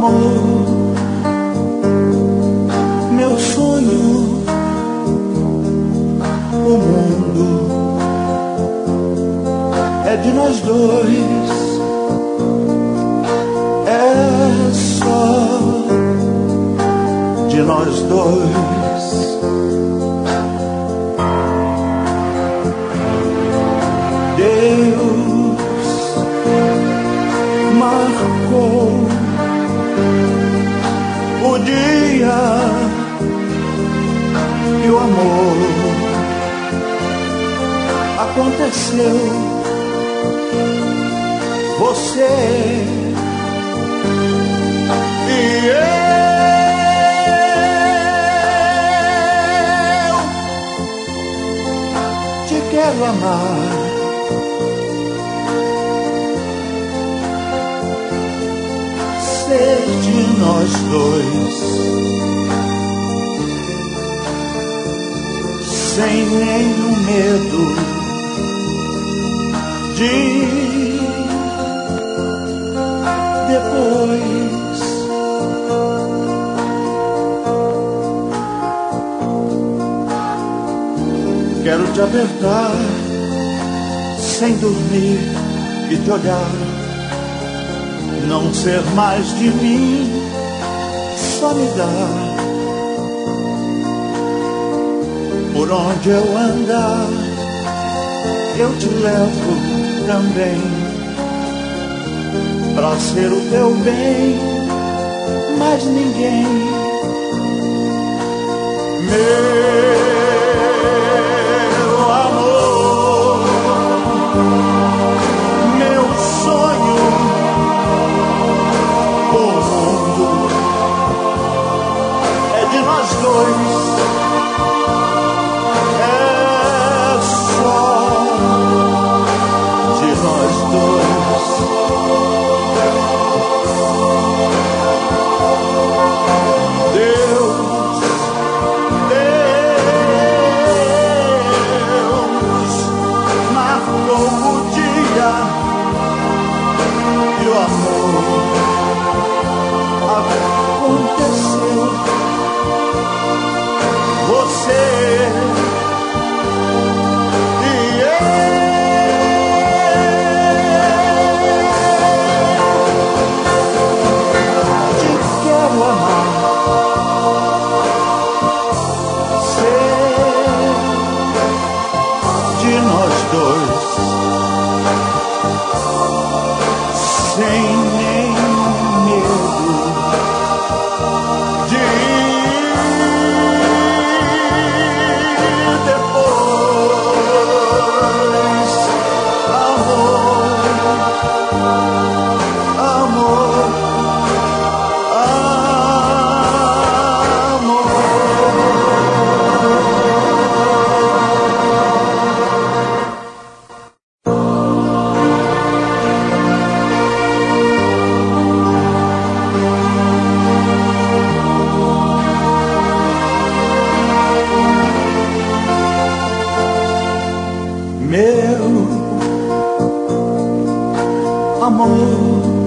amor, meu sonho, o mundo é de nós dois, é só de nós dois. Deus marcou o dia e o amor aconteceu. Você e eu te quero amar. Ser de nós dois, sem nenhum medo de depois. Quero te apertar sem dormir e te olhar, não ser mais de mim, só me dar. Por onde eu andar, eu te levo também, pra ser o teu bem, mais ninguém. Meu amor, meu sonho, o mundo é de nós dois, é só de nós dois. Deus marcou o dia e o amor aconteceu. Você e eu te quero amar. Ser de nós dois, sem nenhum medo de depois. Amor, amor, meu amor,